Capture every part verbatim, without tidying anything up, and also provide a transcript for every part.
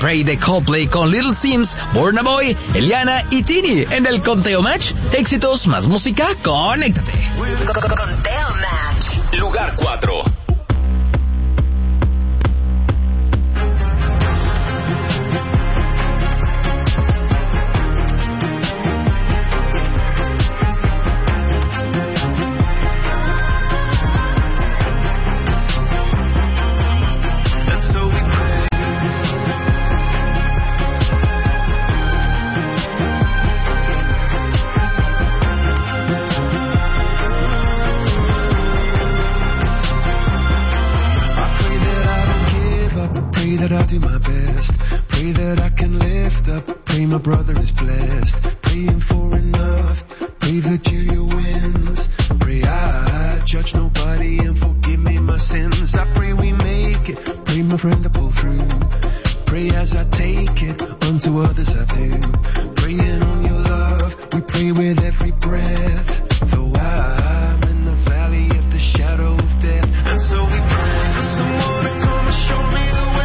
Pray de Coldplay con Little Sims, Burna Boy, Eliana y Tini en el Conteo Match. Éxitos más música, conéctate. Conteo Match. Lugar cuatro. That I'll do my best. Pray that I can lift up. Pray my brother is blessed. Praying for enough. Pray Virginia wins. Pray I judge nobody and forgive me my sins. I pray we make it. Pray my friend to pull through. Pray as I take it. Unto others I do. Praying on your love. We pray with every breath. Though I'm in the valley of the shadow of death. And so we pray for someone to come and show me the way.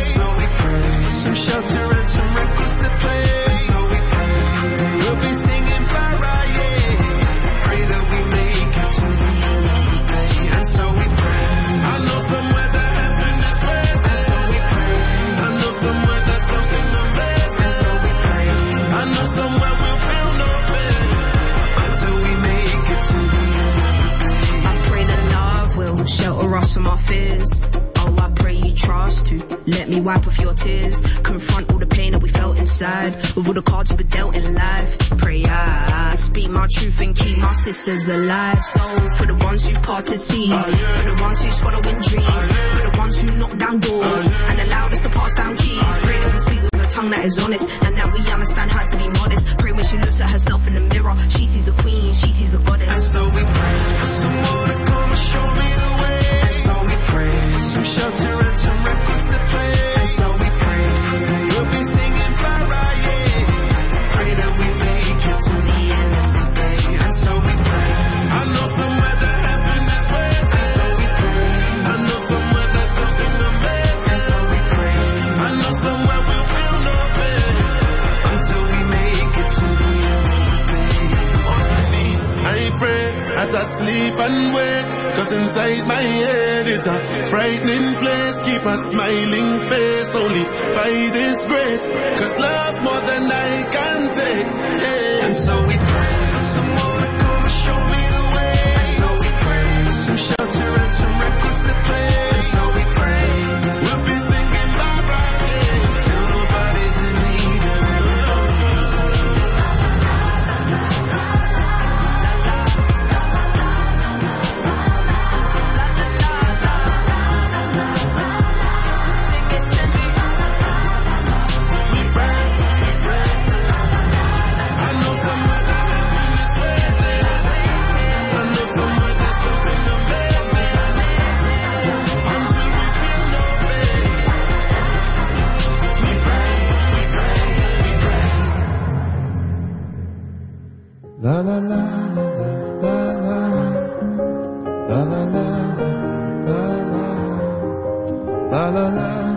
Some shelter and some records to play. And so we pray. We'll be singing para, yeah. Pray that we make it to the end of the day. And so we pray. I know somewhere that heaven is waiting. And so we pray. I know somewhere there's something amazing. And so we pray. I know somewhere we'll feel no pain until we make it to the end of the day. I pray that love will shelter us from our fears. I pray you trust to let me wipe off your tears. Confront all the pain that we felt inside. With all the cards we've dealt in life. Pray I speak my truth and keep my sisters alive. So for the ones who parted seas, for the ones who swallowing dreams, for the ones who knock down doors and allowed us to pass down keys. Pray that we speak with a tongue that is honest and that we understand how to be modest. Pray when she looks at herself in the mirror, she sees a queen, she sees a goddess. And so we pray for someone to come and show me the way. And so we pray for some shelter and some records to play. And so we pray. We'll be singing para, yeah. Pray that we make it to the end of the day. And so we pray. I know somewhere that heaven is waiting. And so we pray. I know somewhere there's something amazing. And so we pray. I know somewhere we'll feel no pain until we make it to the end of the day. On my knees, I pray as I sleep and wake. Cause inside my head is a frightening place. Keep a smiling face only by this grace. Cause love more than I can take, yeah. And so we pray for someone to come and show me the way. And so we pray for some shelter and some records to play. And so we pray. We'll be singing bye-bye, yeah. Till nobody's in need anymore. La la la la la la la la la la la la la la